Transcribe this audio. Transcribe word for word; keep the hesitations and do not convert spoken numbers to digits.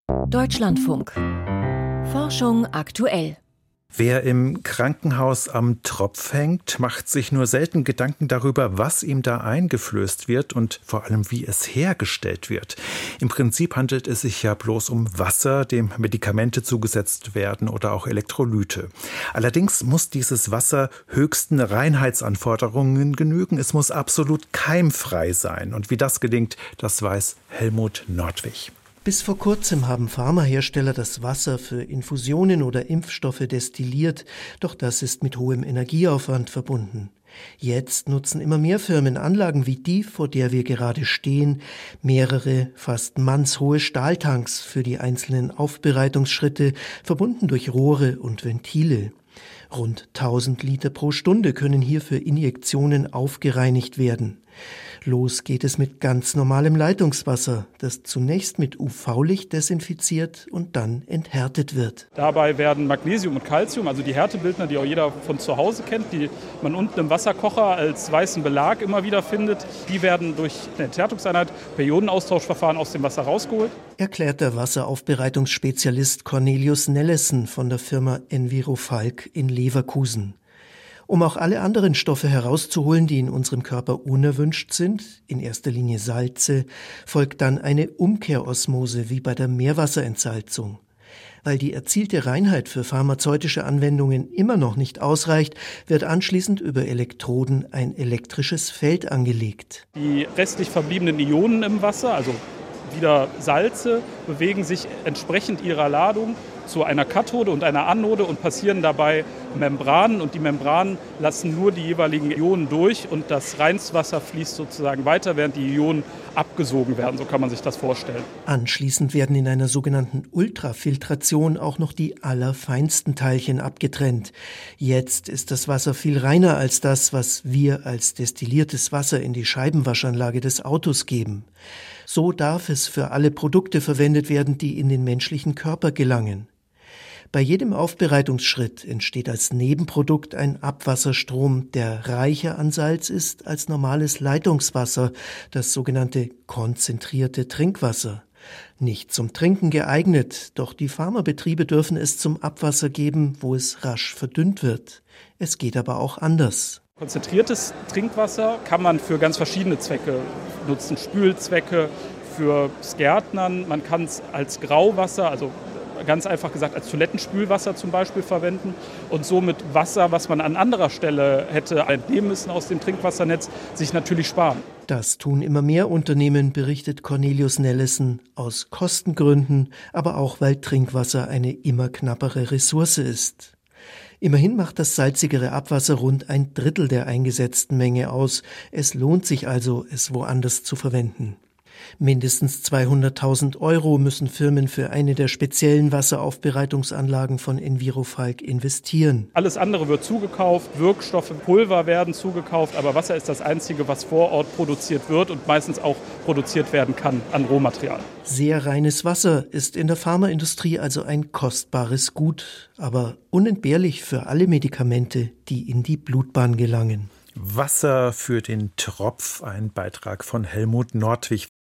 Deutschlandfunk. Forschung aktuell. Wer im Krankenhaus am Tropf hängt, macht sich nur selten Gedanken darüber, was ihm da eingeflößt wird und vor allem, wie es hergestellt wird. Im Prinzip handelt es sich ja bloß um Wasser, dem Medikamente zugesetzt werden oder auch Elektrolyte. Allerdings muss dieses Wasser höchsten Reinheitsanforderungen genügen. Es muss absolut keimfrei sein. Und wie das gelingt, das weiß Helmut Nordwig. Bis vor kurzem haben Pharmahersteller das Wasser für Infusionen oder Impfstoffe destilliert, doch das ist mit hohem Energieaufwand verbunden. Jetzt nutzen immer mehr Firmen Anlagen wie die, vor der wir gerade stehen, mehrere fast mannshohe Stahltanks für die einzelnen Aufbereitungsschritte, verbunden durch Rohre und Ventile. Rund tausend Liter pro Stunde können hier für Injektionen aufgereinigt werden. Los geht es mit ganz normalem Leitungswasser, das zunächst mit U V-Licht desinfiziert und dann enthärtet wird. Dabei werden Magnesium und Calcium, also die Härtebildner, die auch jeder von zu Hause kennt, die man unten im Wasserkocher als weißen Belag immer wieder findet, die werden durch eine Enthärtungseinheit per Ionenaustauschverfahren aus dem Wasser rausgeholt. Erklärt der Wasseraufbereitungsspezialist Cornelius Nellesen von der Firma Envirofalk in Leverkusen. Um auch alle anderen Stoffe herauszuholen, die in unserem Körper unerwünscht sind, in erster Linie Salze, folgt dann eine Umkehrosmose wie bei der Meerwasserentsalzung. Weil die erzielte Reinheit für pharmazeutische Anwendungen immer noch nicht ausreicht, wird anschließend über Elektroden ein elektrisches Feld angelegt. Die restlich verbliebenen Ionen im Wasser, also wieder Salze, bewegen sich entsprechend ihrer Ladung zu einer Kathode und einer Anode und passieren dabei Membranen. Und die Membranen lassen nur die jeweiligen Ionen durch und das Reinstwasser fließt sozusagen weiter, während die Ionen abgesogen werden. So kann man sich das vorstellen. Anschließend werden in einer sogenannten Ultrafiltration auch noch die allerfeinsten Teilchen abgetrennt. Jetzt ist das Wasser viel reiner als das, was wir als destilliertes Wasser in die Scheibenwaschanlage des Autos geben. So darf es für alle Produkte verwendet werden, die in den menschlichen Körper gelangen. Bei jedem Aufbereitungsschritt entsteht als Nebenprodukt ein Abwasserstrom, der reicher an Salz ist als normales Leitungswasser, das sogenannte konzentrierte Trinkwasser. Nicht zum Trinken geeignet, doch die Pharmabetriebe dürfen es zum Abwasser geben, wo es rasch verdünnt wird. Es geht aber auch anders. Konzentriertes Trinkwasser kann man für ganz verschiedene Zwecke nutzen, Spülzwecke, fürs Gärtnern. Man kann es als Grauwasser, also ganz einfach gesagt als Toilettenspülwasser zum Beispiel verwenden und somit Wasser, was man an anderer Stelle hätte entnehmen müssen aus dem Trinkwassernetz, sich natürlich sparen. Das tun immer mehr Unternehmen, berichtet Cornelius Nellesen, aus Kostengründen, aber auch weil Trinkwasser eine immer knappere Ressource ist. Immerhin macht das salzigere Abwasser rund ein Drittel der eingesetzten Menge aus. Es lohnt sich also, es woanders zu verwenden. Mindestens zweihunderttausend Euro müssen Firmen für eine der speziellen Wasseraufbereitungsanlagen von Envirofalk investieren. Alles andere wird zugekauft, Wirkstoffe, Pulver werden zugekauft, aber Wasser ist das Einzige, was vor Ort produziert wird und meistens auch produziert werden kann an Rohmaterial. Sehr reines Wasser ist in der Pharmaindustrie also ein kostbares Gut, aber unentbehrlich für alle Medikamente, die in die Blutbahn gelangen. Wasser für den Tropf, ein Beitrag von Helmut Nordwig.